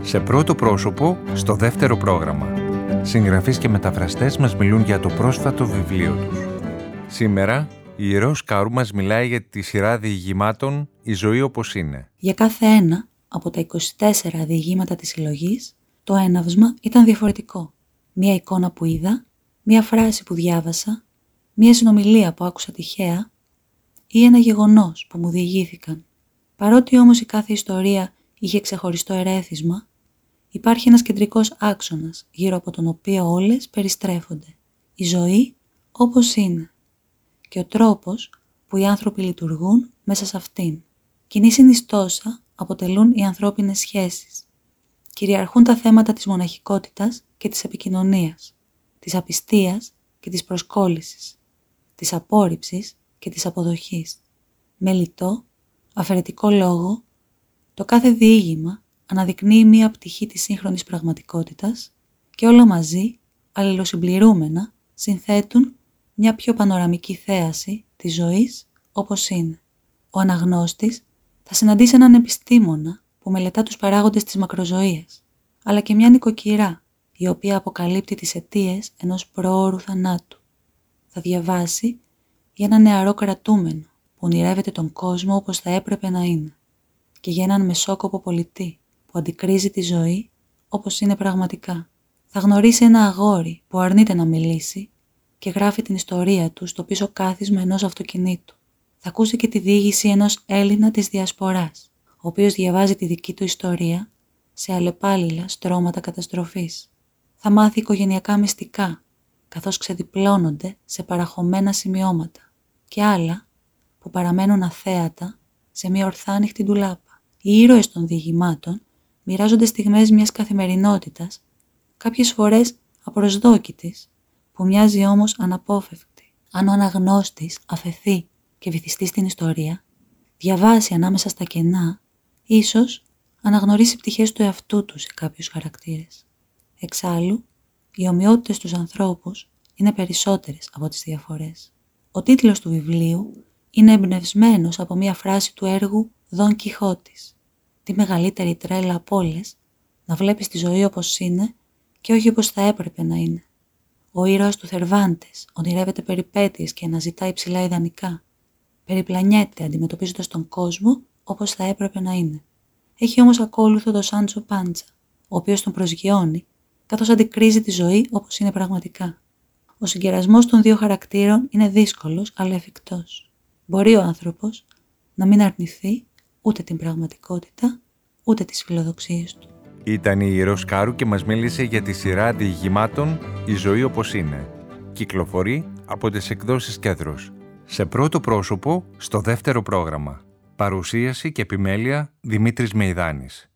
Σε πρώτο πρόσωπο, στο δεύτερο πρόγραμμα. Συγγραφείς και μεταφραστές μας μιλούν για το πρόσφατο βιβλίο τους. Σήμερα, η Ιερός Κάρου μας μιλάει για τη σειρά διηγημάτων «Η ζωή όπως είναι». Για κάθε ένα από τα 24 διηγήματα της συλλογής, το έναυσμα ήταν διαφορετικό. Μία εικόνα που είδα, μία φράση που διάβασα, μία συνομιλία που άκουσα τυχαία ή ένα γεγονός που μου διηγήθηκαν. Παρότι όμως η κάθε ιστορία είχε ξεχωριστό ερέθισμα, υπάρχει ένας κεντρικός άξονας γύρω από τον οποίο όλες περιστρέφονται. Η ζωή όπως είναι και ο τρόπος που οι άνθρωποι λειτουργούν μέσα σε αυτήν. Κοινή συνιστόσα αποτελούν οι ανθρώπινες σχέσεις. Κυριαρχούν τα θέματα της μοναχικότητας και της επικοινωνίας, της απιστίας και της προσκόλλησης, της απόρριψης και της αποδοχής. Με λιτό, αφαιρετικό λόγο, το κάθε διήγημα αναδεικνύει μία πτυχή της σύγχρονης πραγματικότητας και όλα μαζί, αλληλοσυμπληρούμενα, συνθέτουν μια πιο πανοραμική θέαση της ζωής όπως είναι. Ο αναγνώστης θα συναντήσει έναν επιστήμονα που μελετά τους παράγοντες της μακροζωίας, αλλά και μια νοικοκυρά, η οποία αποκαλύπτει τις αιτίες ενός προώρου θανάτου. Θα διαβάσει για ένα νεαρό κρατούμενο που ονειρεύεται τον κόσμο όπως θα έπρεπε να είναι και για έναν μεσόκοπο πολιτή που αντικρίζει τη ζωή όπως είναι πραγματικά. Θα γνωρίσει ένα αγόρι που αρνείται να μιλήσει και γράφει την ιστορία του στο πίσω κάθισμα ενός αυτοκινήτου. Θα ακούσει και τη διήγηση ενός Έλληνα της Διασποράς, ο οποίος διαβάζει τη δική του ιστορία σε αλλεπάλληλα στρώματα καταστροφής. Θα μάθει οικογενειακά μυστικά, καθώς ξεδιπλώνονται σε παραχωμένα σημειώματα και άλλα που παραμένουν αθέατα σε μια ορθάνυχτη ντουλάπα. Οι ήρωες των διηγημάτων μοιράζονται στιγμές μιας καθημερινότητας, κάποιες φορές απροσδόκητης, που μοιάζει όμως αναπόφευκτη. Αν ο αναγνώστης αφεθεί και βυθιστεί στην ιστορία, διαβάσει ανάμεσα στα κενά, ίσως αναγνωρίσει πτυχές του εαυτού του σε κάποιους χαρακτήρες. Εξάλλου, οι ομοιότητες στους ανθρώπους είναι περισσότερες από τις διαφορές. Ο τίτλος του βιβλίου είναι εμπνευσμένος από μια φράση του έργου Δον Κιχώτης. Τι μεγαλύτερη τρέλα από όλες, να βλέπεις τη ζωή όπως είναι και όχι όπως θα έπρεπε να είναι. Ο ήρωας του Θερβάντες ονειρεύεται περιπέτειες και αναζητά υψηλά ιδανικά. Περιπλανιέται αντιμετωπίζοντας τον κόσμο όπως θα έπρεπε να είναι. Έχει όμως ακόλουθο τον Σάντσο Πάντσα, ο οποίος τον προσγειώνει, καθώς αντικρίζει τη ζωή όπως είναι πραγματικά. Ο συγκερασμός των δύο χαρακτήρων είναι δύσκολος αλλά εφικτός. Μπορεί ο άνθρωπος να μην αρνηθεί ούτε την πραγματικότητα, ούτε τις φιλοδοξίες του. Ήταν η Ιερός Κάρου και μας μίλησε για τη σειρά διηγημάτων «Η ζωή όπως είναι». Κυκλοφορεί από τις εκδόσεις Κέντρος. Σε πρώτο πρόσωπο, στο δεύτερο πρόγραμμα. Παρουσίαση και επιμέλεια Δημήτρης Μεϊδάνης.